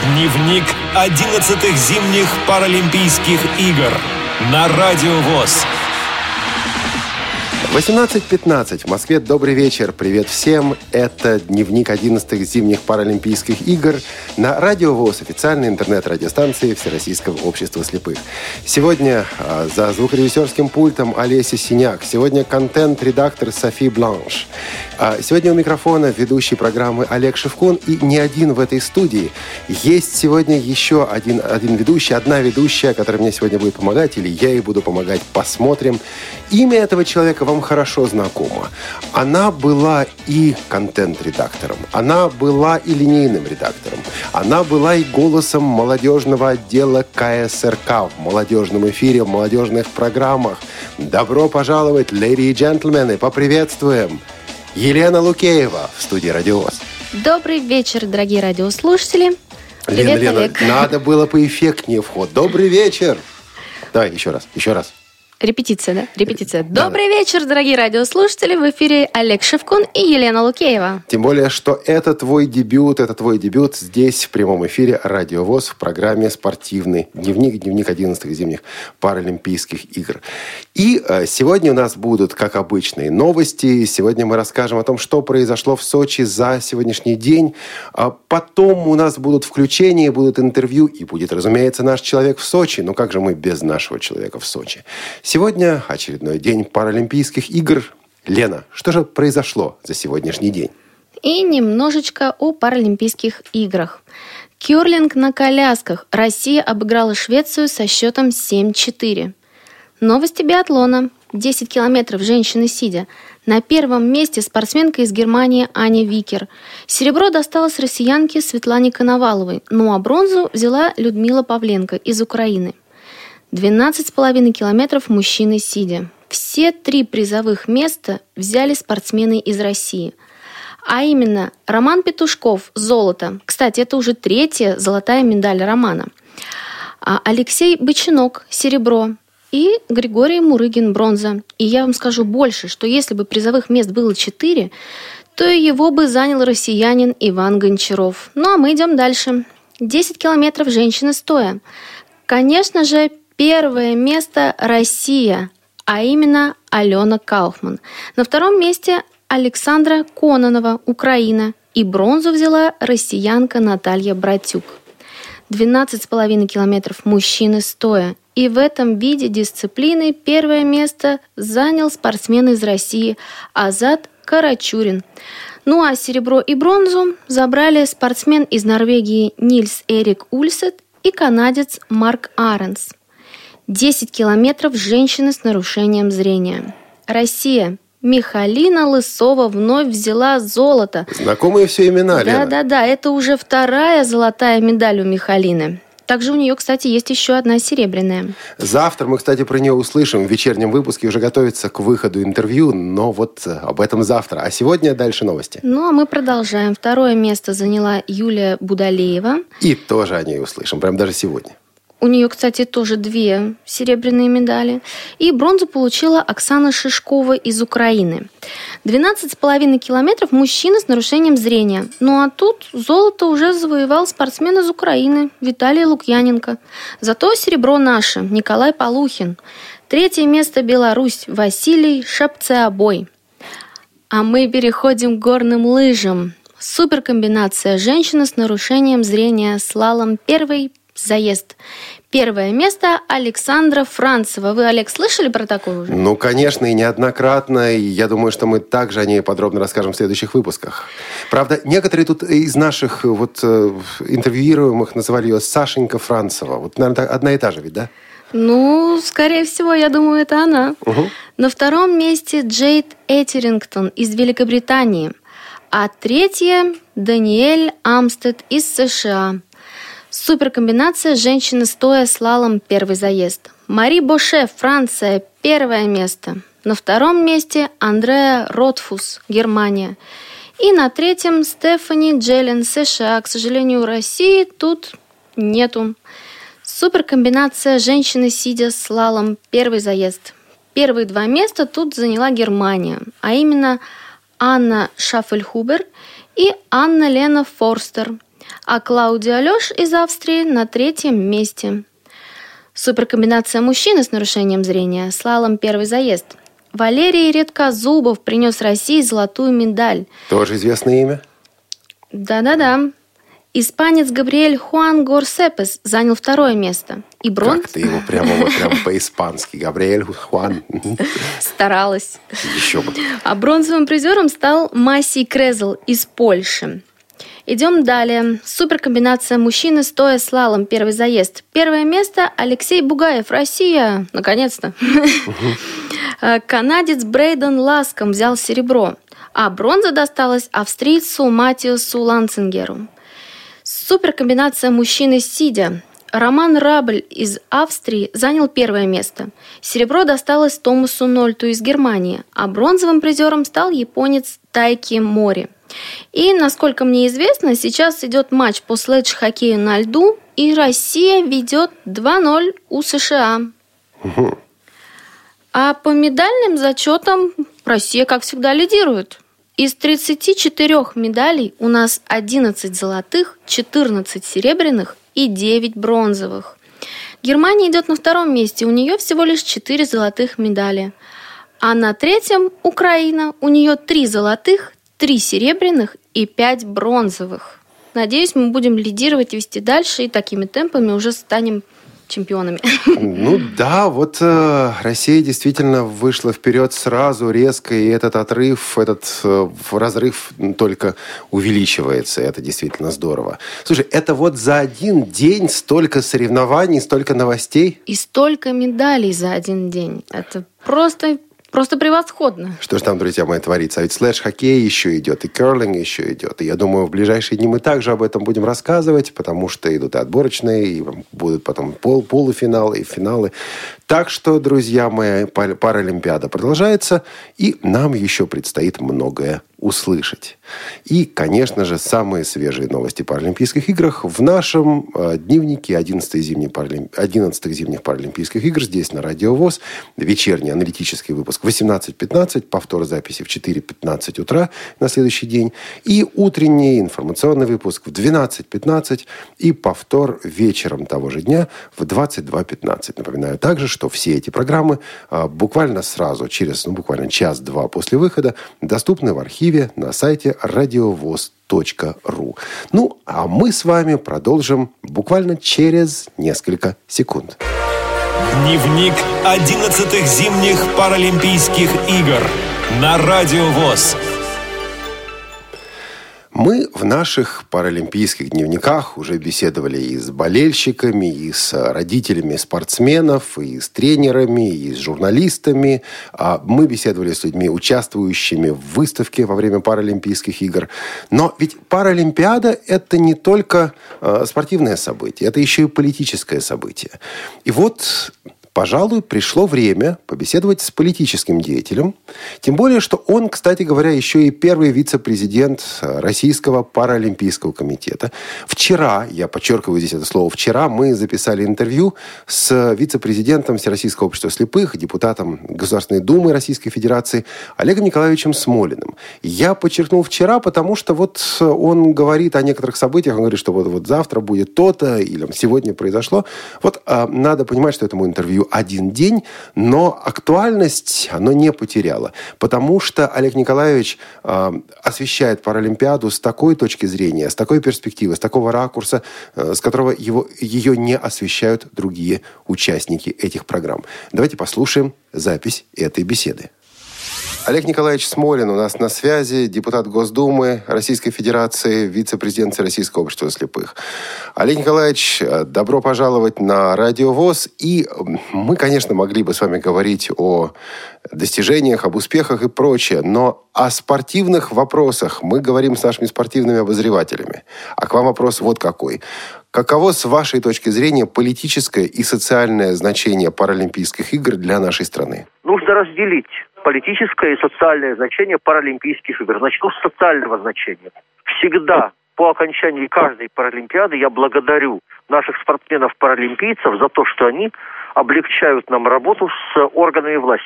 Дневник 11-х зимних Паралимпийских игр на Радио ВОС. 18:15 в Москве. Добрый вечер. Привет всем. Это дневник 11-х зимних Паралимпийских игр на Радио ВОС, официальной интернет-радиостанции Всероссийского общества слепых. Сегодня за звукорежиссерским пультом Олеся Синяк. Сегодня контент-редактор Софи Бланш. Сегодня у микрофона ведущий программы Олег Шевкун. И не один в этой студии. Есть сегодня еще один ведущий, одна ведущая, которая мне сегодня будет помогать, или я ей буду помогать. Посмотрим. Имя этого человека вам хорошо знакомо. Она была и контент-редактором, она была и линейным редактором, она была и голосом молодежного отдела КСРК в молодежном эфире, в молодежных программах. Добро пожаловать, леди и джентльмены, поприветствуем Елена Лукеева в студии Радио ВОС. Добрый вечер, дорогие радиослушатели. Привет, Лена, Олег. надо было поэффектнее вход. Добрый вечер. Давай, еще раз. Репетиция, да? Репетиция. Добрый вечер, дорогие радиослушатели. В эфире Олег Шевкун и Елена Лукеева. Тем более, что это твой дебют здесь, в прямом эфире Радио ВОС в программе «Спортивный дневник 11-х зимних Паралимпийских игр». И сегодня у нас будут, как обычные, новости. Сегодня мы расскажем о том, что произошло в Сочи за сегодняшний день. Потом у нас будут включения, будут интервью, и будет, разумеется, наш человек в Сочи. Но как же мы без нашего человека в Сочи? Сегодня очередной день Паралимпийских игр. Лена, что же произошло за сегодняшний день? И немножечко о Паралимпийских играх. Кёрлинг на колясках. Россия обыграла Швецию со счетом 7-4. Новости биатлона. 10 километров женщины сидя. На первом месте спортсменка из Германии Аня Викер. Серебро досталось россиянке Светлане Коноваловой. Ну а бронзу взяла Людмила Павленко из Украины. 12,5 километров мужчины сидя. Все 3 призовых места взяли спортсмены из России. А именно Роман Петушков – золото. Кстати, это уже 3-я золотая медаль Романа. Алексей Бочинок – серебро. И Григорий Мурыгин – бронза. И я вам скажу больше, что если бы призовых мест было 4, то его бы занял россиянин Иван Гончаров. Ну а мы идем дальше. 10 километров женщины стоя. Конечно же, первое место Россия, а именно Алена Кауфман. На втором месте Александра Кононова, Украина. И бронзу взяла россиянка Наталья Братюк. 12,5 километров мужчины стоя. И в этом виде дисциплины первое место занял спортсмен из России Азат Карачурин. Ну а серебро и бронзу забрали спортсмен из Норвегии Нильс Эрик Ульсет и канадец Марк Аренс. 10 километров женщины с нарушением зрения. Россия. Михалина Лысова вновь взяла золото. Знакомые все имена, Лена. Да. Это уже 2-я золотая медаль у Михалины. Также у нее, кстати, есть еще одна серебряная. Завтра мы, кстати, про нее услышим. В вечернем выпуске уже готовится к выходу интервью, но вот об этом завтра. А сегодня дальше новости. Ну, а мы продолжаем. 2-е место заняла Юлия Будалеева. И тоже о ней услышим, прям даже сегодня. У нее, кстати, тоже 2 серебряные медали. И бронзу получила Оксана Шишкова из Украины. 12,5 километров мужчина с нарушением зрения. Ну а тут золото уже завоевал спортсмен из Украины Виталий Лукьяненко. Зато серебро наше Николай Полухин. 3-е место Беларусь Василий Шапцеобой. А мы переходим к горным лыжам. Суперкомбинация женщина с нарушением зрения слалом 1-й заезд. 1-е место Александра Францева. Вы, Олег, слышали про такое уже? Ну, конечно, и неоднократно. И я думаю, что мы также о ней подробно расскажем в следующих выпусках. Правда, некоторые тут из наших интервьюируемых называли ее Сашенька Францева. Вот, наверное, одна и та же ведь, да? Ну, скорее всего, я думаю, это она. Угу. На 2-м месте Джейд Этерингтон из Великобритании. А 3-я Даниэль Амстед из США. Суперкомбинация женщины стоя слалом 1-й заезд. Мари Боше, Франция, 1-е место. На 2-м месте Андреа Ротфус, Германия. И на 3-м Стефани Джеллен, США. К сожалению, России тут нету. Суперкомбинация женщины сидя слалом 1-й заезд. Первые 2 места тут заняла Германия, а именно Анна Шаффельхубер и Анна-Лена Форстер. а Клаудио Лёш из Австрии на 3-м месте. Суперкомбинация мужчины с нарушением зрения, слалом первый заезд. Валерий Редкозубов принес России золотую медаль. Тоже известное имя? Да-да-да. Испанец Габриэль Хуан Горсепес занял 2-е место. И Как ты его прямо по-испански. Габриэль Хуан. Старалась. Еще бы. А бронзовым призером стал Масий Крезл из Польши. Идем далее. Суперкомбинация мужчины стоя слалом первый заезд. 1-е место Алексей Бугаев, Россия. Наконец-то. Канадец Брейден Ласком взял серебро. А бронза досталась австрийцу Матиусу Ланцингеру. Суперкомбинация мужчины сидя. Роман Рабль из Австрии занял 1-е место. Серебро досталось Томасу Нольту из Германии, а бронзовым призером стал японец Тайки Мори. И, насколько мне известно, сейчас идет матч по следж-хоккею на льду, и Россия ведет 2-0 у США. А по медальным зачетам Россия, как всегда, лидирует. Из 34 медалей у нас 11 золотых, 14 серебряных и 9 бронзовых. Германия идет на 2-м месте, у нее всего лишь 4 золотых медали. А на 3-м Украина, у нее 3 золотых, 3 серебряных и 5 бронзовых. Надеюсь, мы будем лидировать и вести дальше, и такими темпами уже станем чемпионами. Ну да, вот Россия действительно вышла вперед сразу, резко, и этот отрыв, этот разрыв только увеличивается. Это действительно здорово. Слушай, это вот за один день столько соревнований, столько новостей? И столько медалей за один день. Это просто превосходно. Что ж там, друзья мои, творится? А ведь слэш-хоккей еще идет, и керлинг еще идет. И я думаю, в ближайшие дни мы также об этом будем рассказывать, потому что идут и отборочные, и будут потом полуфиналы и финалы. Так что, друзья мои, Паралимпиада продолжается, и нам еще предстоит многое услышать. И, конечно же, самые свежие новости Паралимпийских играх в нашем дневнике 11-х зимних Паралимпийских игр здесь на Радио ВОС. Вечерний аналитический выпуск в 18:15, повтор записи в 4:15 утра на следующий день. И утренний информационный выпуск в 12:15 и повтор вечером того же дня в 22:15. Напоминаю также, что все эти программы буквально сразу, буквально час-два после выхода, доступны в архиве на сайте radiovoz.ru. Ну, а мы с вами продолжим буквально через несколько секунд. Дневник 11-х зимних Паралимпийских игр на Радио ВОС. Мы в наших паралимпийских дневниках уже беседовали и с болельщиками, и с родителями спортсменов, и с тренерами, и с журналистами. Мы беседовали с людьми, участвующими в выставке во время Паралимпийских игр. Но ведь Паралимпиада – это не только спортивное событие, это еще и политическое событие. И вот, пожалуй, пришло время побеседовать с политическим деятелем. Тем более, что он, кстати говоря, еще и первый вице-президент Российского паралимпийского комитета. Вчера, я подчеркиваю здесь это слово «вчера», мы записали интервью с вице-президентом Всероссийского общества слепых, депутатом Государственной Думы Российской Федерации Олегом Николаевичем Смолиным. Я подчеркнул «вчера», потому что вот он говорит о некоторых событиях, он говорит, что вот завтра будет то-то, или сегодня произошло. Вот надо понимать, что этому интервью один день, но актуальность оно не потеряло, потому что Олег Николаевич освещает Паралимпиаду с такой точки зрения, с такой перспективы, с такого ракурса, с которого ее не освещают другие участники этих программ. Давайте послушаем запись этой беседы. Олег Николаевич Смолин у нас на связи, депутат Госдумы Российской Федерации, вице-президент Российского общества слепых. Олег Николаевич, добро пожаловать на Радио ВОС. И мы, конечно, могли бы с вами говорить о достижениях, об успехах и прочее, но о спортивных вопросах мы говорим с нашими спортивными обозревателями. А к вам вопрос вот какой. Каково, с вашей точки зрения, политическое и социальное значение Паралимпийских игр для нашей страны? Нужно разделить политическое и социальное значение Паралимпийских игр. Начну с социального значения. Всегда по окончании каждой Паралимпиады я благодарю наших спортсменов-паралимпийцев за то, что они облегчают нам работу с органами власти.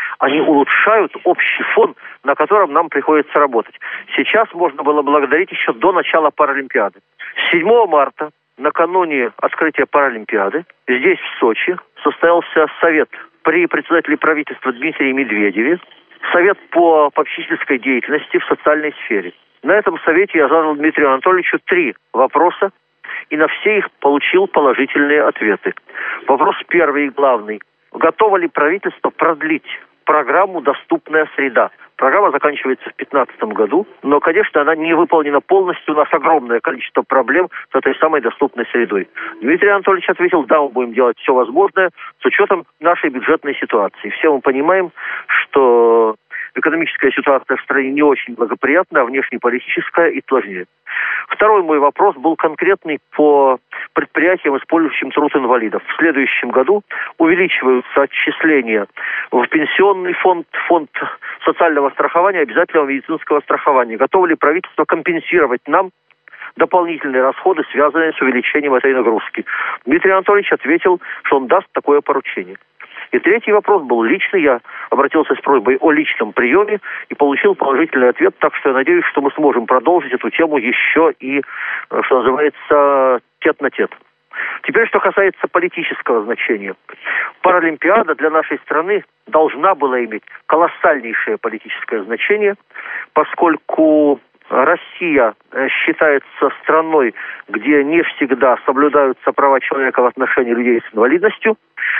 Они улучшают общий фон, на котором нам приходится работать. Сейчас можно было благодарить еще до начала Паралимпиады. 7 марта, накануне открытия Паралимпиады, здесь, в Сочи, состоялся совет при председателе правительства Дмитрии Медведеве, совет по попечительской деятельности в социальной сфере. На этом совете я задал Дмитрию Анатольевичу 3 вопроса, и на все их получил положительные ответы. Вопрос первый и главный. Готово ли правительство продлить программу «Доступная среда»? Программа заканчивается в 2015 году, но, конечно, она не выполнена полностью. У нас огромное количество проблем с этой самой доступной средой. Дмитрий Анатольевич ответил: да, мы будем делать все возможное с учетом нашей бюджетной ситуации. Все мы понимаем, что экономическая ситуация в стране не очень благоприятная, а внешнеполитическая и сложнее. Второй мой вопрос был конкретный по предприятиям, использующим труд инвалидов. В следующем году увеличиваются отчисления в пенсионный фонд, фонд социального страхования, обязательного медицинского страхования. Готово ли правительство компенсировать нам дополнительные расходы, связанные с увеличением этой нагрузки? Дмитрий Анатольевич ответил, что он даст такое поручение. И третий вопрос был личный. Я обратился с просьбой о личном приеме и получил положительный ответ. Так что я надеюсь, что мы сможем продолжить эту тему еще и, что называется, тет-на-тет. Теперь, что касается политического значения. Паралимпиада для нашей страны должна была иметь колоссальнейшее политическое значение, поскольку Россия считается страной, где не всегда соблюдаются права человека в отношении людей с инвалидностью,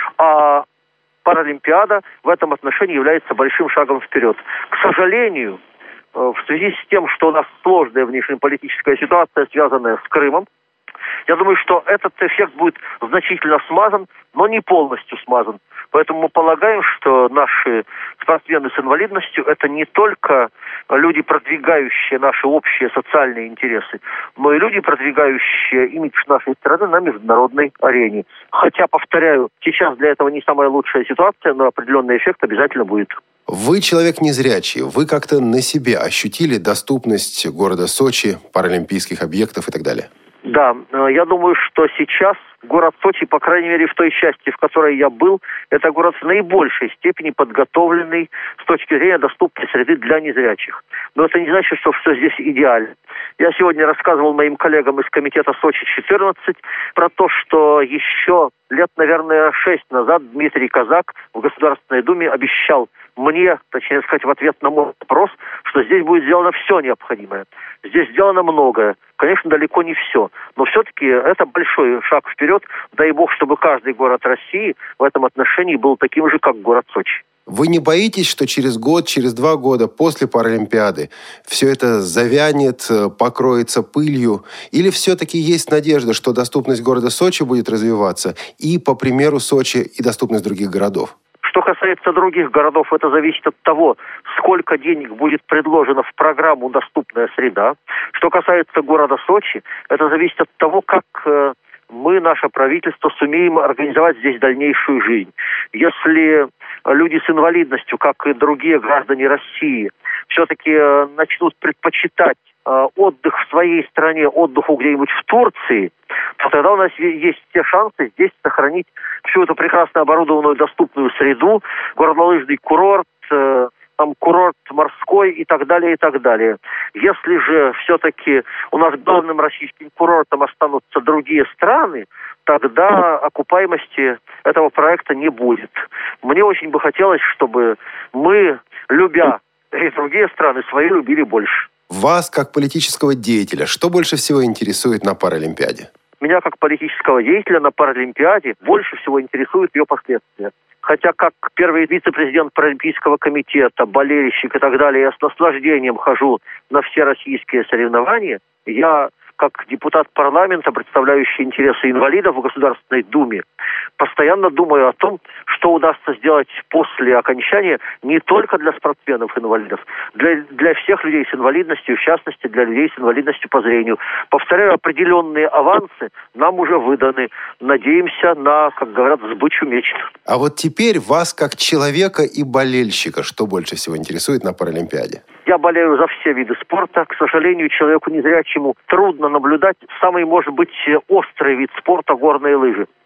а Паралимпиада в этом отношении является большим шагом вперед. К сожалению, в связи с тем, что у нас сложная внешнеполитическая ситуация, связанная с Крымом, я думаю, что этот эффект будет значительно смазан, но не полностью смазан. Поэтому мы полагаем, что наши спортсмены с инвалидностью – это не только люди, продвигающие наши общие социальные интересы, но и люди, продвигающие имидж нашей страны на международной арене. Хотя, повторяю, сейчас для этого не самая лучшая ситуация, но определенный эффект обязательно будет. Вы человек незрячий. Вы как-то на себе ощутили доступность города Сочи, паралимпийских объектов и так далее? Да, я думаю, что сейчас город Сочи, по крайней мере в той части, в которой я был, это город в наибольшей степени подготовленный с точки зрения доступной среды для незрячих. Но это не значит, что все здесь идеально. Я сегодня рассказывал моим коллегам из комитета Сочи-14 про то, что еще лет, наверное, 6 назад Дмитрий Казак в Государственной Думе обещал мне, точнее сказать, в ответ на мой вопрос, что здесь будет сделано все необходимое. Здесь сделано многое. Конечно, далеко не все. Но все-таки это большой шаг вперед. Дай бог, чтобы каждый город России в этом отношении был таким же, как город Сочи. Вы не боитесь, что через год, через 2 года после Паралимпиады все это завянет, покроется пылью? Или все-таки есть надежда, что доступность города Сочи будет развиваться и, по примеру Сочи, и доступность других городов? Что касается других городов, это зависит от того, сколько денег будет предложено в программу «Доступная среда». Что касается города Сочи, это зависит от того, как мы, наше правительство, сумеем организовать здесь дальнейшую жизнь. Если люди с инвалидностью, как и другие граждане России, все-таки начнут предпочитать отдых в своей стране отдыху где-нибудь в Турции, то тогда у нас есть все шансы здесь сохранить всю эту прекрасно оборудованную доступную среду, горнолыжный курорт, там курорт морской и так далее, и так далее. Если же все-таки у нас главным российским курортом останутся другие страны, тогда окупаемости этого проекта не будет. Мне очень бы хотелось, чтобы мы, любя и другие страны, свои любили больше. Вас, как политического деятеля, что больше всего интересует на Паралимпиаде? Меня, как политического деятеля, на Паралимпиаде больше всего интересуют ее последствия. Хотя, как первый вице-президент Паралимпийского комитета, болельщик и так далее, я с наслаждением хожу на все российские соревнования, я, как депутат парламента, представляющий интересы инвалидов в Государственной Думе, постоянно думаю о том, что удастся сделать после окончания не только для спортсменов-инвалидов, для всех людей с инвалидностью, в частности, для людей с инвалидностью по зрению. Повторяю, определенные авансы нам уже выданы. Надеемся на, как говорят, сбычу мечт. А вот теперь вас, как человека и болельщика, что больше всего интересует на Паралимпиаде? Я болею за все виды спорта. К сожалению, человеку незрячему трудно наблюдать самый, может быть, острый вид спорта – горные лыжи.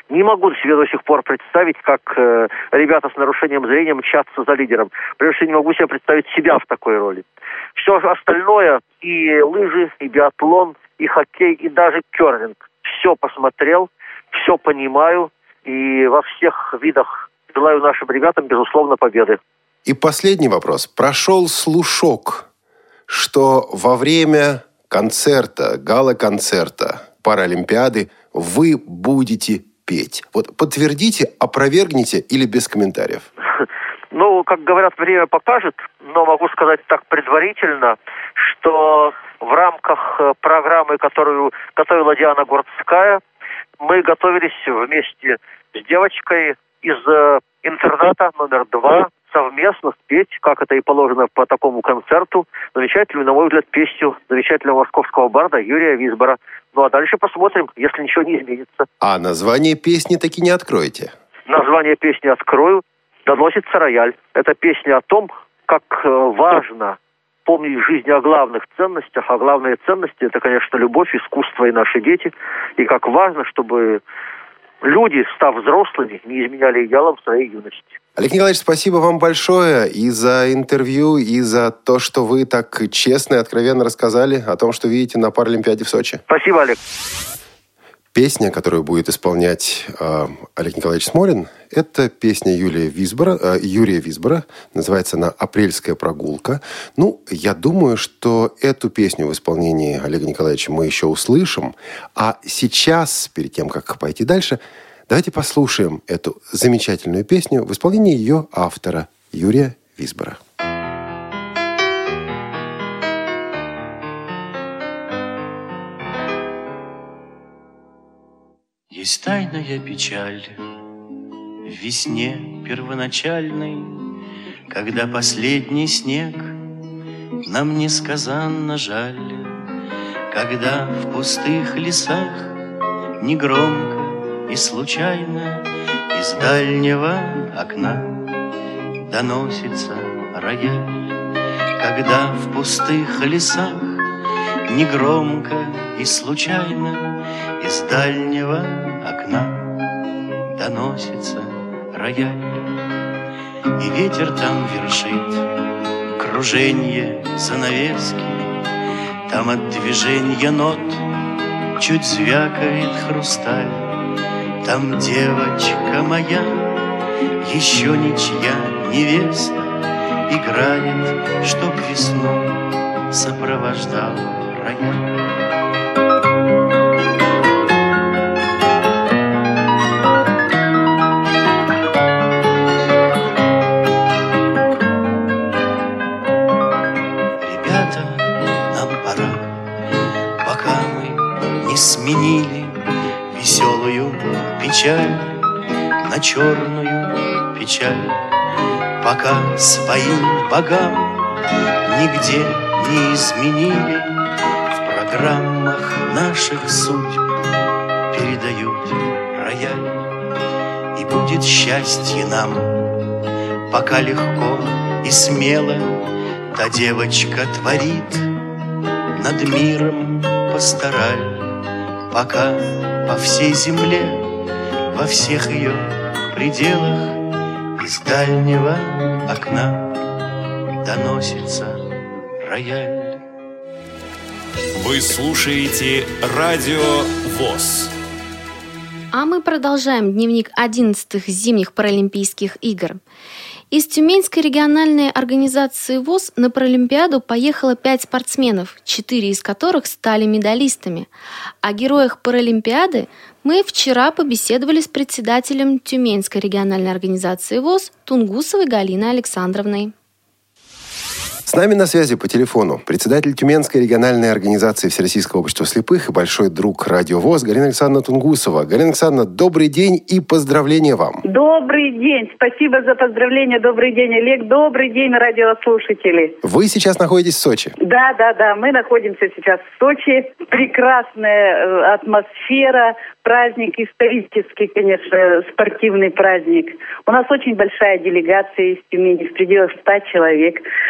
Не могу себе до сих пор представить, как ребята с нарушением зрения мчатся за лидером. Прежде всего, не могу себе представить себя в такой роли. Все остальное, и лыжи, и биатлон, и хоккей, и даже керлинг. Все посмотрел, все понимаю, и во всех видах желаю нашим ребятам, безусловно, победы. И последний вопрос. Прошел слушок, что во время концерта, гала-концерта Паралимпиады вы будете петь. Вот подтвердите, опровергните или без комментариев? Ну, как говорят, время покажет, но могу сказать так предварительно, что в рамках программы, которую готовила Диана Гурцкая, мы готовились вместе с девочкой из интерната номер 2 совместно спеть, как это и положено по такому концерту, замечательную, на мой взгляд, песню замечательного московского барда Юрия Визбора. Ну а дальше посмотрим, если ничего не изменится. А название песни таки не откроете? Название песни открою. «Доносится рояль». Это песня о том, как важно помнить в жизни о главных ценностях. А главные ценности – это, конечно, любовь, искусство и наши дети. И как важно, чтобы люди, став взрослыми, не изменяли идеалам своей юности. Олег Николаевич, спасибо вам большое и за интервью, и за то, что вы так честно и откровенно рассказали о том, что видите на Паралимпиаде в Сочи. Спасибо, Олег. Песня, которую будет исполнять Олег Николаевич Смолин, это песня Юрия Визбора. Называется она «Апрельская прогулка». Ну, я думаю, что эту песню в исполнении Олега Николаевича мы еще услышим. А сейчас, перед тем, как пойти дальше, давайте послушаем эту замечательную песню в исполнении ее автора Юрия Визбора. Есть тайная печаль в весне первоначальной, когда последний снег нам несказанно жаль, когда в пустых лесах негромко и случайно из дальнего окна доносится рояль, когда в пустых лесах негромко и случайно из дальнего окна доносится рояль. И ветер там вершит круженье занавески, там от движения нот чуть звякает хрусталь. Там девочка моя, еще ничья невеста, играет, чтоб весну сопровождал рояль. Сменили веселую печаль на черную печаль, пока своим богам нигде не изменили. В программах наших судьб передают рояль. И будет счастье нам, пока легко и смело та девочка творит над миром пастораль. Пока по всей земле, во всех ее пределах из дальнего окна доносится рояль. Вы слушаете Радио ВОС. А мы продолжаем дневник 11-х зимних Паралимпийских игр. Из Тюменской региональной организации ВОС на Паралимпиаду поехало 5 спортсменов, 4 из которых стали медалистами. О героях Паралимпиады мы вчера побеседовали с председателем Тюменской региональной организации ВОС Тунгусовой Галиной Александровной. С нами на связи по телефону председатель Тюменской региональной организации Всероссийского общества слепых и большой друг Радио ВОС Галина Александровна Тунгусова. Галина Александровна, добрый день и поздравления вам. Добрый день. Спасибо за поздравления. Добрый день, Олег. Добрый день, радиослушатели. Вы сейчас находитесь в Сочи? Да. Мы находимся сейчас в Сочи. Прекрасная атмосфера. Праздник исторический, конечно, спортивный праздник. У нас очень большая делегация из Тюмени, в пределах 100 человек.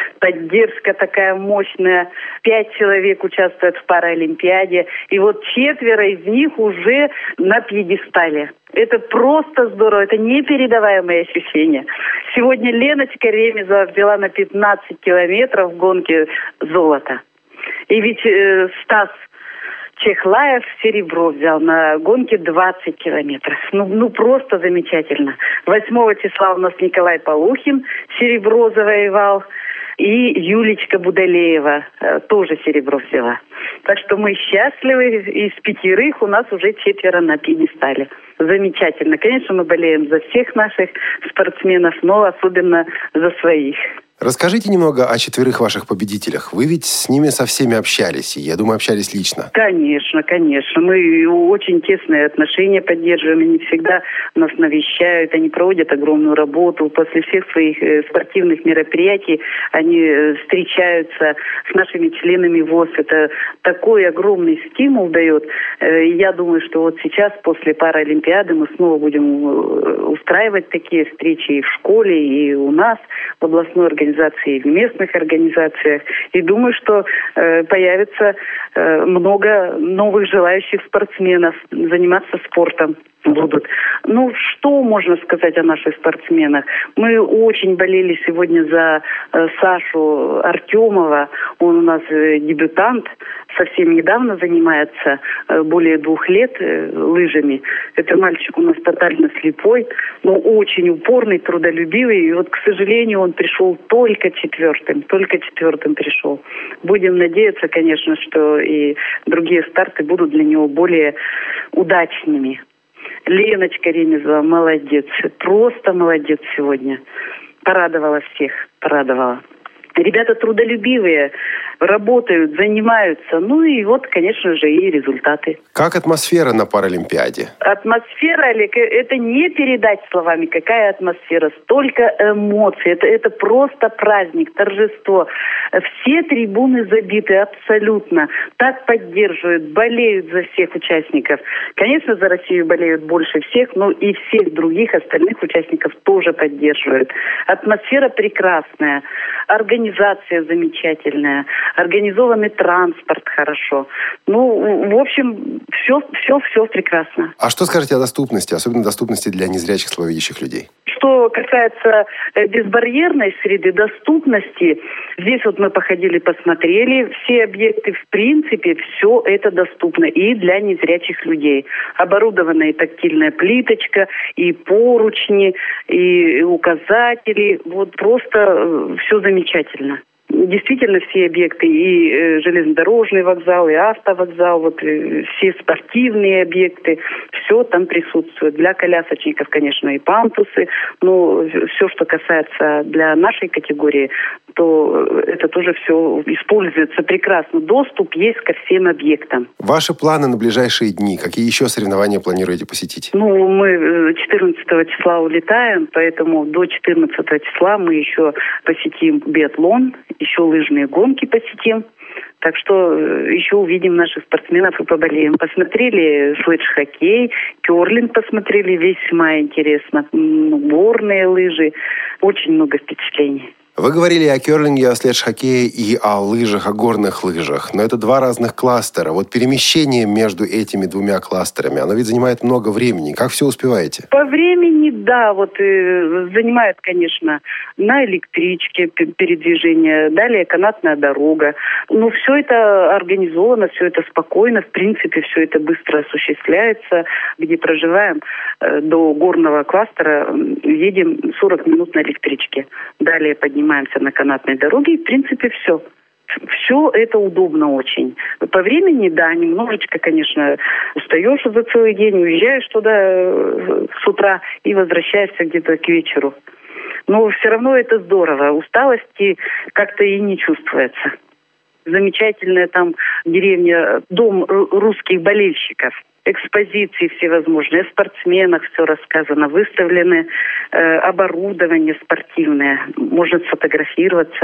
поддержка такая мощная. 5 человек участвуют в Паралимпиаде. И вот 4 из них уже на пьедестале. Это просто здорово, это непередаваемые ощущения. Сегодня Леночка Ремезова взяла на 15 километров в гонке золото. И ведь Стас Чехлаев серебро взял на гонке 20 километров. Ну просто замечательно. 8 числа у нас Николай Полухин серебро завоевал. И Юлечка Будалеева тоже серебро взяла. Так что мы счастливы. Из 5 у нас уже 4 на пьедестале. Замечательно. Конечно, мы болеем за всех наших спортсменов, но особенно за своих. Расскажите немного о 4 ваших победителях. Вы ведь с ними со всеми общались, и, я думаю, общались лично. Конечно, конечно. Мы очень тесные отношения поддерживаем. Они всегда нас навещают, они проводят огромную работу. После всех своих спортивных мероприятий они встречаются с нашими членами ВОС. Это такой огромный стимул дает. Я думаю, что вот сейчас, после Паралимпиады, мы снова будем устраивать такие встречи и в школе, и у нас, в областной организации, и в местных организациях. И думаю, что появится много новых желающих спортсменов заниматься спортом. Будут. Ну, что можно сказать о наших спортсменах? Мы очень болели сегодня за Сашу Артемова. Он у нас дебютант, совсем недавно занимается, более 2 лет лыжами. Это мальчик у нас тотально слепой, но очень упорный, трудолюбивый. И вот, к сожалению, он пришел только 4-м пришел. Будем надеяться, конечно, что и другие старты будут для него более удачными. Леночка Ремезова молодец. Просто молодец сегодня. Порадовала всех. Порадовала. Ребята трудолюбивые, работают, занимаются. Ну и вот, конечно же, и результаты. Как атмосфера на Паралимпиаде? Атмосфера, Олег, это не передать словами, какая атмосфера. Столько эмоций. Это просто праздник, торжество. Все трибуны забиты абсолютно. Так поддерживают, болеют за всех участников. Конечно, за Россию болеют больше всех, но и всех других остальных участников тоже поддерживают. Атмосфера прекрасная. Организация замечательная. Организованный транспорт хорошо. Ну, в общем, все прекрасно. А что скажете о доступности, особенно доступности для незрячих, слабовидящих людей? Что касается безбарьерной среды, доступности, здесь вот мы походили, посмотрели, все объекты, в принципе, все это доступно и для незрячих людей. Оборудована и тактильная плиточка, и поручни, и указатели. Вот просто все замечательно. Действительно, все объекты, и железнодорожный вокзал, и автовокзал, вот все спортивные объекты, все там присутствует. Для колясочников, конечно, и пампусы, но все, что касается для нашей категории, то это тоже все используется прекрасно. Доступ есть ко всем объектам. Ваши планы на ближайшие дни? Какие еще соревнования планируете посетить? Ну, мы 14 числа улетаем, поэтому до 14 числа мы еще посетим биатлон, еще лыжные гонки посетим. Так что еще увидим наших спортсменов и поболеем. Посмотрели слэдж-хоккей, кёрлинг посмотрели, весьма интересно. Горные лыжи. Очень много впечатлений. Вы говорили о кёрлинге, о слэдж-хоккее и о лыжах, о горных лыжах. Но это 2 разных кластера. Вот перемещение между этими 2 кластерами, оно ведь занимает много времени. Как все успеваете? По времени, да, вот занимает, конечно, на электричке передвижение, далее канатная дорога. Но все это организовано, все это спокойно, в принципе, все это быстро осуществляется. Где проживаем, до горного кластера едем 40 минут на электричке. Далее поднимаемся на канатной дороге, и, в принципе, все. Все это удобно очень. По времени, да, немножечко, конечно, устаешь за целый день, уезжаешь туда с утра и возвращаешься где-то к вечеру. Но все равно это здорово. Усталости как-то и не чувствуется. Замечательная там деревня, дом русских болельщиков. Экспозиции всевозможные, о спортсменах все рассказано, выставлены оборудование спортивное, можно сфотографироваться.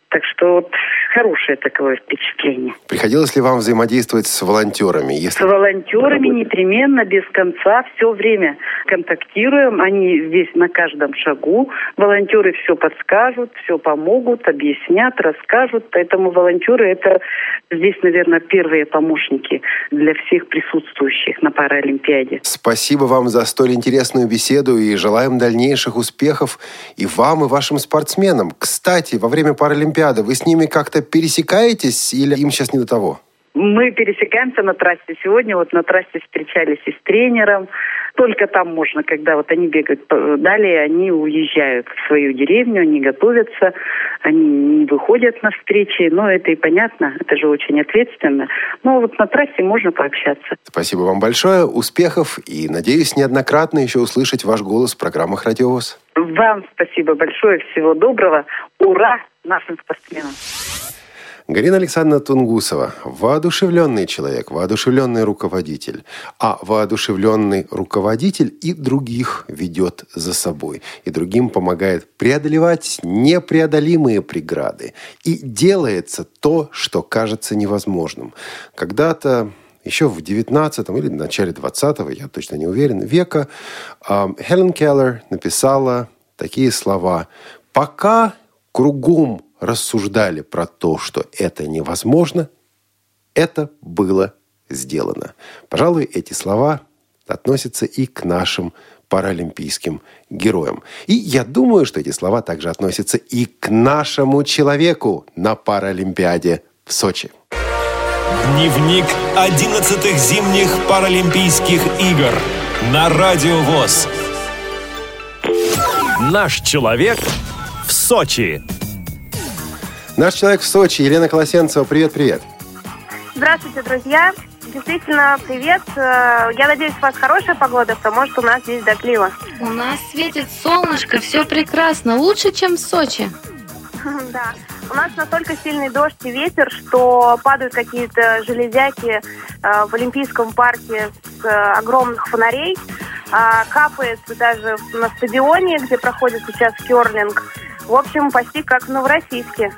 Так что вот хорошее такое впечатление. Приходилось ли вам взаимодействовать с волонтерами? С волонтерами непременно, без конца, все время контактируем. Они здесь на каждом шагу. Волонтеры все подскажут, все помогут, объяснят, расскажут. Поэтому волонтеры это здесь, наверное, первые помощники для всех присутствующих на Паралимпиаде. Спасибо вам за столь интересную беседу и желаем дальнейших успехов и вам, и вашим спортсменам. Кстати, во время Паралимпиады вы с ними как-то пересекаетесь или им сейчас не до того? Мы пересекаемся на трассе. Сегодня вот на трассе встречались и с тренером. Только там можно, когда вот они бегают. Далее они уезжают в свою деревню, они готовятся, они не выходят на встречи. Но это и понятно, это же очень ответственно. Но вот на трассе можно пообщаться. Спасибо вам большое, успехов и, надеюсь, неоднократно еще услышать ваш голос в программах «Радио ВОС». Вам спасибо большое, всего доброго. Ура нашим спортсменам! Галина Александровна Тунгусова – воодушевленный человек, воодушевленный руководитель. А воодушевленный руководитель и других ведет за собой. И другим помогает преодолевать непреодолимые преграды. И делается то, что кажется невозможным. Когда-то, еще в 19 или в начале 20-го, я точно не уверен, века, Хелен Келлер написала такие слова: «Пока кругом рассуждали про то, что это невозможно, это было сделано». Пожалуй, эти слова относятся и к нашим паралимпийским героям. И я думаю, что эти слова также относятся и к нашему человеку на Паралимпиаде в Сочи. Дневник 11-х зимних Паралимпийских игр на Радио ВОС. Наш человек в Сочи. Наш человек в Сочи, Елена Колосенцева. Привет-привет. Здравствуйте, друзья. Действительно, привет. Я надеюсь, у вас хорошая погода, потому что у нас здесь дождливо. У нас светит солнышко, все прекрасно, лучше, чем в Сочи. Да. У нас настолько сильный дождь и ветер, что падают какие-то железяки в Олимпийском парке с огромных фонарей. Капает даже на стадионе, где проходит сейчас керлинг. В общем, почти как в Новороссийске.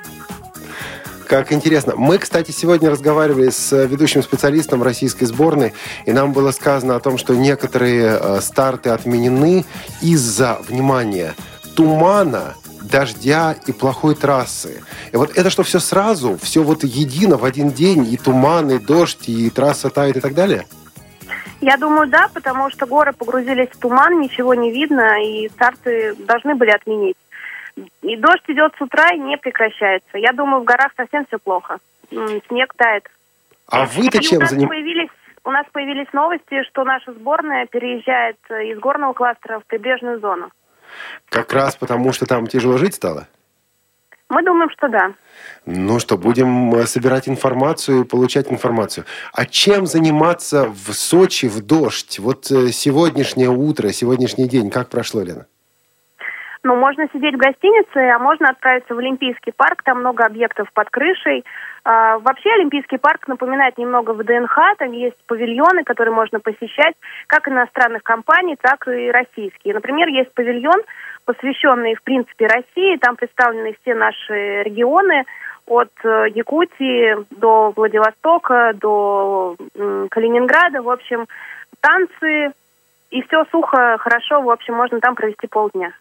Как интересно. Мы, кстати, сегодня разговаривали с ведущим специалистом российской сборной, и нам было сказано о том, что некоторые старты отменены из-за, внимания, тумана, дождя и плохой трассы. И вот это что, все сразу? Все вот едино в один день? И туман, и дождь, и трасса тает, и так далее? Я думаю, да, потому что горы погрузились в туман, ничего не видно, и старты должны были отменить. И дождь идет с утра и не прекращается. Я думаю, в горах совсем все плохо. Снег тает. А вы-то чем занимаетесь? У нас появились новости, что наша сборная переезжает из горного кластера в прибрежную зону. Как раз потому, что там тяжело жить стало? Мы думаем, что да. Ну что, будем собирать информацию и получать информацию. А чем заниматься в Сочи в дождь? Вот сегодняшнее утро, сегодняшний день, как прошло, Лена? Ну, можно сидеть в гостинице, а можно отправиться в Олимпийский парк. Там много объектов под крышей. Вообще Олимпийский парк напоминает немного ВДНХ. Там есть павильоны, которые можно посещать, как иностранных компаний, так и российские. Например, есть павильон, посвященный, в принципе, России. Там представлены все наши регионы, от Якутии до Владивостока, до Калининграда. В общем, танцы, и все сухо, хорошо. В общем, можно там провести полдня.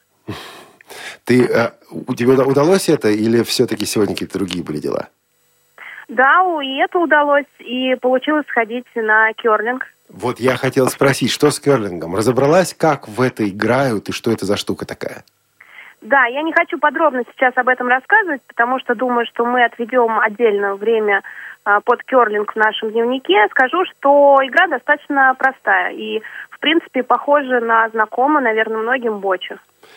Тебе удалось это, или все-таки сегодня какие-то другие были дела? Да, и это удалось, и получилось сходить на керлинг. Вот я хотел спросить, что с керлингом? Разобралась, как в это играют, и что это за штука такая? Да, я не хочу подробно сейчас об этом рассказывать, потому что думаю, что мы отведем отдельно время под керлинг в нашем дневнике. Скажу, что игра достаточно простая и, в принципе, похожа на знакомую, наверное, многим бочу.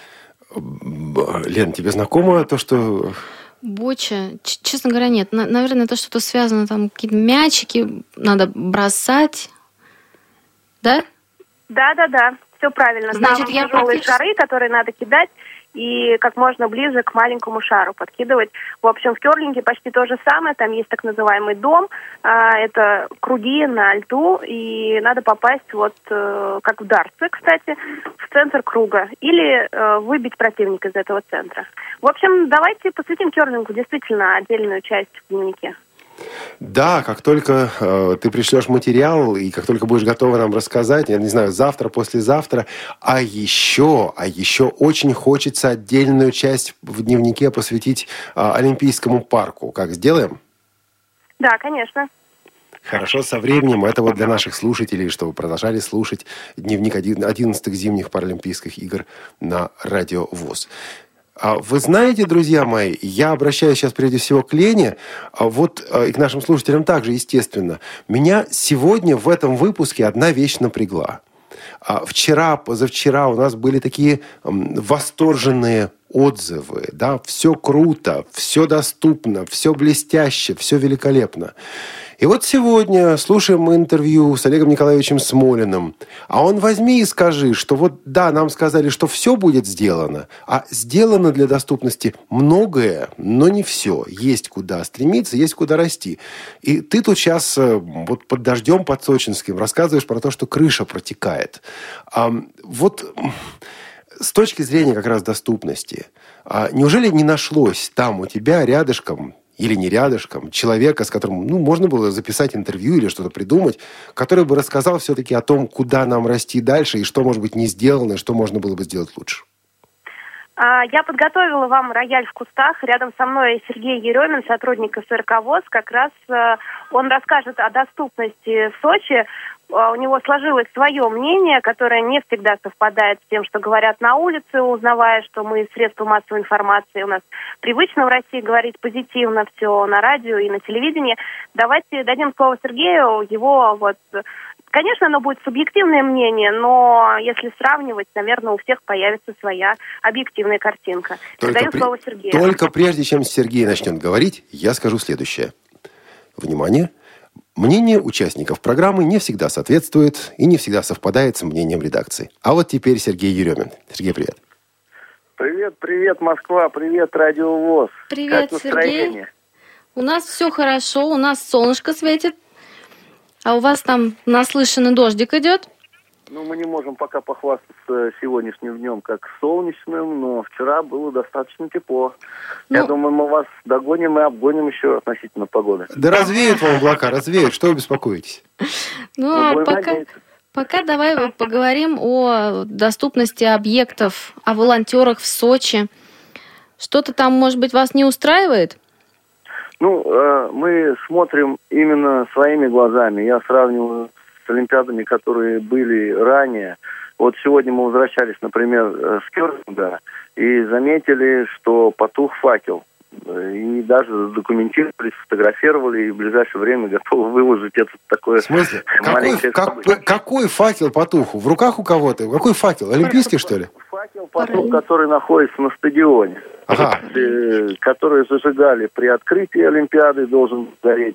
Лен, тебе знакомо то, что... Боча, честно говоря, нет. Наверное, это что-то связано, там какие-то мячики надо бросать. Да? Да, все правильно. Значит, там тяжелые шары, которые надо кидать, и как можно ближе к маленькому шару подкидывать. В общем, в керлинге почти то же самое. Там есть так называемый дом. Это круги на льду, и надо попасть вот как в дартсы, кстати, в центр круга или выбить противника из этого центра. В общем, давайте посвятим керлингу действительно отдельную часть в дневнике. Да, как только ты пришлешь материал, и как только будешь готова нам рассказать, я не знаю, завтра, послезавтра, а еще очень хочется отдельную часть в дневнике посвятить Олимпийскому парку. Как, сделаем? Да, конечно. Хорошо, со временем. Это вот для наших слушателей, чтобы продолжали слушать дневник 11-х зимних Паралимпийских игр на Радио ВОС. Вы знаете, друзья мои, я обращаюсь сейчас прежде всего к Лене, и к нашим слушателям также, естественно. Меня сегодня в этом выпуске одна вещь напрягла. Вчера, позавчера у нас были такие восторженные отзывы, да, все круто, все доступно, все блестяще, все великолепно. И вот сегодня слушаем мы интервью с Олегом Николаевичем Смолиным, а он возьми и скажи, что вот да, нам сказали, что все будет сделано, а сделано для доступности многое, но не все. Есть куда стремиться, есть куда расти. И ты тут сейчас вот под дождем под Сочинским рассказываешь про то, что крыша протекает. Вот с точки зрения как раз доступности, неужели не нашлось там у тебя рядышком или не рядышком человека, с которым можно было записать интервью или что-то придумать, который бы рассказал все-таки о том, куда нам расти дальше и что, может быть, не сделано, и что можно было бы сделать лучше? Я подготовила вам рояль в кустах. Рядом со мной Сергей Еремин, сотрудник СРК ВОС. Как раз он расскажет о доступности в Сочи. У него сложилось свое мнение, которое не всегда совпадает с тем, что говорят на улице, узнавая, что мы средства массовой информации. У нас привычно в России говорить позитивно все на радио и на телевидении. Давайте дадим слово Сергею. Конечно, оно будет субъективное мнение, но если сравнивать, наверное, у всех появится своя объективная картинка. Даю слово Сергею. Только прежде чем Сергей начнет говорить, я скажу следующее. Внимание! Мнение участников программы не всегда соответствует и не всегда совпадает с мнением редакции. А вот теперь Сергей Еремин. Сергей, привет. Привет, Москва, привет, Радио ВОС. Привет, Сергей. У нас все хорошо, у нас солнышко светит. А у вас там наслышанный дождик идет? Мы не можем пока похвастаться сегодняшним днем как солнечным, но вчера было достаточно тепло. Я думаю, мы вас догоним и обгоним еще относительно погоды. Да развеют вам облака, развеют. Что вы беспокоитесь? Пока давай поговорим о доступности объектов, о волонтерах в Сочи. Что-то там, может быть, вас не устраивает? Мы смотрим именно своими глазами. Я сравниваю с олимпиадами, которые были ранее. Вот сегодня мы возвращались, например, с керлинга и заметили, что потух факел. И даже задокументировали, сфотографировали, и в ближайшее время готовы выложить это такое... В смысле? Какой факел потух? В руках у кого-то? Какой факел? Олимпийский, что ли? Факел потух, который находится на стадионе. Ага. Которые зажигали при открытии Олимпиады, должен гореть.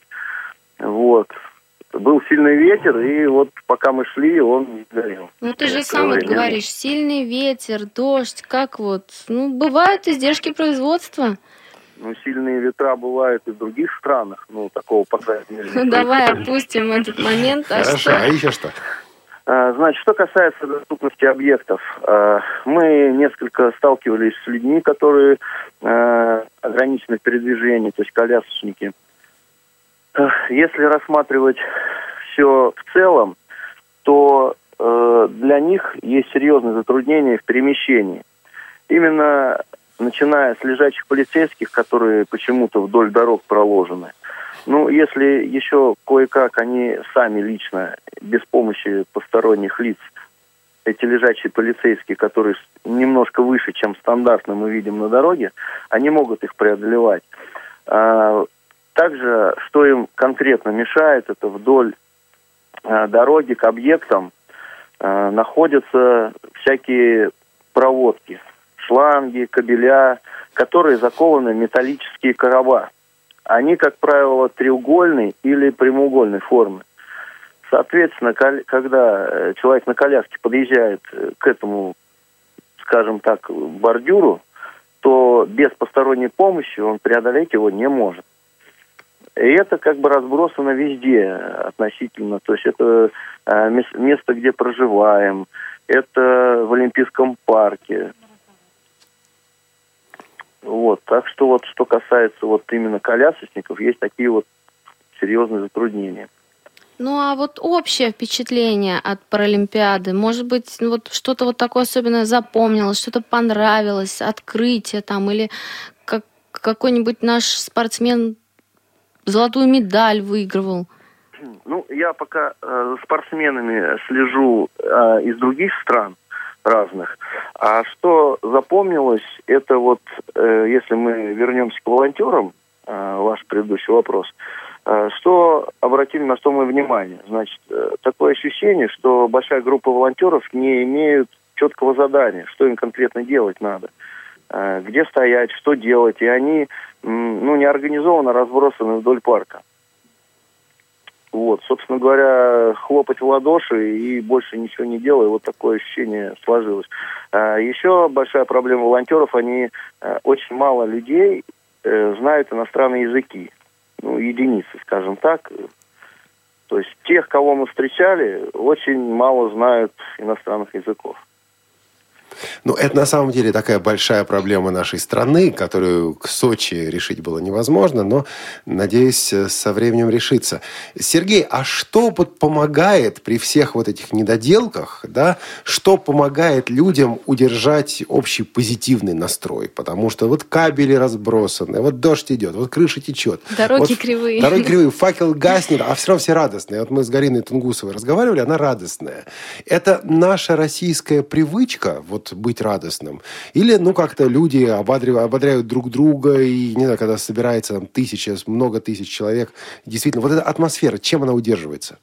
Был сильный ветер, и вот пока мы шли, он не горел. Ты же сам говоришь, сильный ветер, дождь, бывают издержки производства. Сильные ветра бывают и в других странах, такого, по крайней мере. Давай опустим этот момент. Хорошо, а еще что? Значит, что касается доступности объектов, мы несколько сталкивались с людьми, которые ограничены в передвижении, то есть колясочники. Если рассматривать все в целом, то для них есть серьезные затруднения в перемещении. Именно начиная с лежачих полицейских, которые почему-то вдоль дорог проложены. Если еще кое-как они сами лично, без помощи посторонних лиц, эти лежачие полицейские, которые немножко выше, чем стандартно мы видим на дороге, они могут их преодолевать. Также, что им конкретно мешает, это вдоль дороги к объектам находятся всякие проводки, шланги, кабеля, которые закованы в металлические короба. Они, как правило, треугольной или прямоугольной формы. Соответственно, когда человек на коляске подъезжает к этому, скажем так, бордюру, то без посторонней помощи он преодолеть его не может. И это разбросано везде относительно. То есть это место, где проживаем, это в Олимпийском парке. Вот, так что вот, что касается вот именно колясочников, есть такие вот серьезные затруднения. Ну, а вот общее впечатление от Паралимпиады, может быть, вот что-то вот такое особенное запомнилось, что-то понравилось, открытие там, или какой-нибудь наш спортсмен золотую медаль выигрывал? Ну, я пока за спортсменами слежу из других стран разных. А что запомнилось, это вот, если мы вернемся к волонтерам, ваш предыдущий вопрос, что обратили на что мы внимание. Значит, такое ощущение, что большая группа волонтеров не имеют четкого задания, что им конкретно делать надо, где стоять, что делать, и они, неорганизованно разбросаны вдоль парка. Вот, собственно говоря, хлопать в ладоши и больше ничего не делая, вот такое ощущение сложилось. Еще большая проблема волонтеров, они очень мало людей знают иностранные языки. Единицы, скажем так. То есть тех, кого мы встречали, очень мало знают иностранных языков. Ну, это на самом деле такая большая проблема нашей страны, которую к Сочи решить было невозможно, но, надеюсь, со временем решится. Сергей, а что вот помогает при всех вот этих недоделках, да, что помогает людям удержать общий позитивный настрой? Потому что вот кабели разбросаны, вот дождь идет, вот крыша течет. Дороги кривые. Дороги кривые, факел гаснет, а все равно все радостные. Вот мы с Галиной Тунгусовой разговаривали, она радостная. Это наша российская привычка, вот быть радостным. Или, как-то люди ободряют друг друга, и, не знаю, когда собирается там много тысяч человек. Действительно, вот эта атмосфера, чем она удерживается?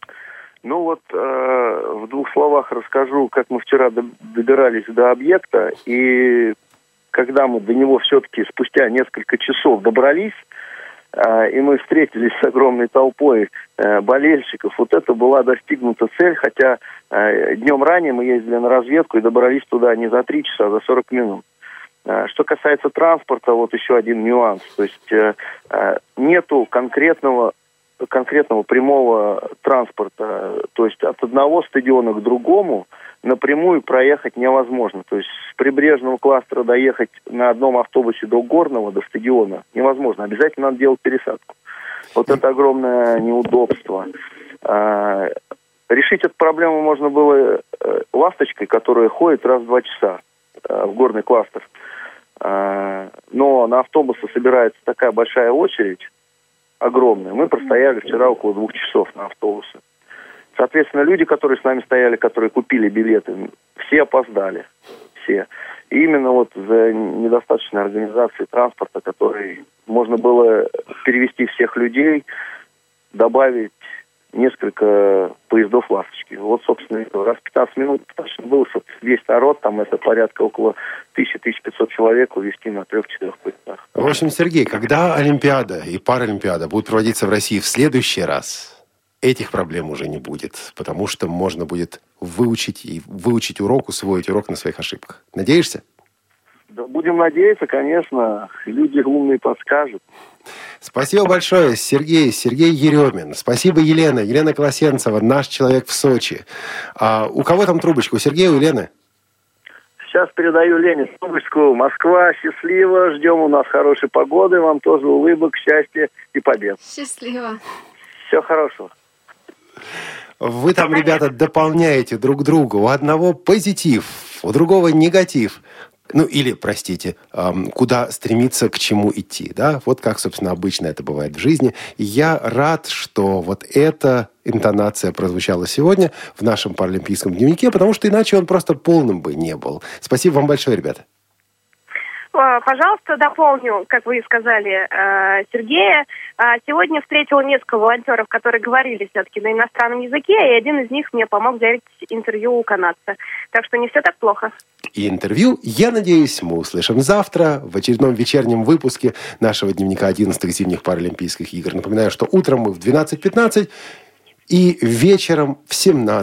В двух словах расскажу, как мы вчера добирались до объекта, и когда мы до него все-таки спустя несколько часов добрались, и мы встретились с огромной толпой болельщиков, вот это была достигнута цель, хотя днем ранее мы ездили на разведку и добрались туда не за 3 часа, а за 40 минут. Что касается транспорта, вот еще один нюанс. То есть нету конкретного прямого транспорта. То есть от одного стадиона к другому напрямую проехать невозможно. То есть с прибрежного кластера доехать на одном автобусе до Горного, до стадиона невозможно. Обязательно надо делать пересадку. Вот это огромное неудобство. Решить эту проблему можно было ласточкой, которая ходит раз в 2 часа в горный кластер. Но на автобусы собирается такая большая очередь, огромная. Мы простояли вчера около 2 часов на автобусе. Соответственно, люди, которые с нами стояли, которые купили билеты, все опоздали. Все. И именно вот за недостаточной организации транспорта, который можно было перевести всех людей, добавить несколько поездов «Ласточки». Вот, собственно, раз в 15 минут достаточно было, чтобы весь народ, там это порядка около 1000-1500 человек, увезти на 3-4 поездах. В общем, Сергей, когда Олимпиада и Паралимпиада будут проводиться в России в следующий раз, этих проблем уже не будет, потому что можно будет выучить урок, усвоить урок на своих ошибках. Надеешься? Да, будем надеяться, конечно. Люди умные подскажут. Спасибо большое, Сергей Еремин. Спасибо, Елена Колосенцева, наш человек в Сочи. У кого там трубочка? У Сергея, у Елены? Сейчас передаю Лене трубочку. Москва, счастливо. Ждем у нас хорошей погоды. Вам тоже улыбок, счастья и побед. Счастливо. Всего хорошего. Вы там, ребята, дополняете друг друга. У одного позитив, у другого негатив. Куда стремиться, к чему идти, да? Вот как, собственно, обычно это бывает в жизни. И я рад, что вот эта интонация прозвучала сегодня в нашем паралимпийском дневнике, потому что иначе он просто полным бы не был. Спасибо вам большое, ребята. Пожалуйста, дополню, как вы и сказали, Сергея. Сегодня встретила несколько волонтеров, которые говорили все-таки на иностранном языке, и один из них мне помог взять интервью у канадца. Так что не все так плохо. И интервью, я надеюсь, мы услышим завтра в очередном вечернем выпуске нашего дневника 11-х зимних Паралимпийских игр. Напоминаю, что утром мы в 12:15 и вечером в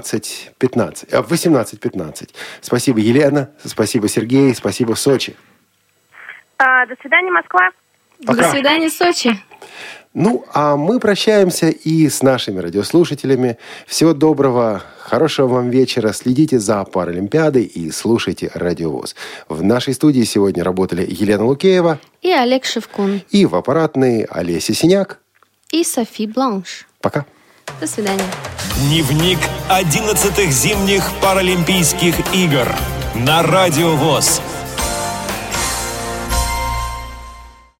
18:15. Спасибо, Елена, спасибо, Сергей, спасибо, Сочи. До свидания, Москва. Пока. До свидания, Сочи. Ну, а мы прощаемся и с нашими радиослушателями. Всего доброго, хорошего вам вечера. Следите за Паралимпиадой и слушайте Радио ВОС. В нашей студии сегодня работали Елена Лукеева и Олег Шевкун. И в аппаратной Олеся Синяк. И Софи Бланш. Пока. До свидания. Дневник 11-х зимних Паралимпийских игр на Радио ВОС.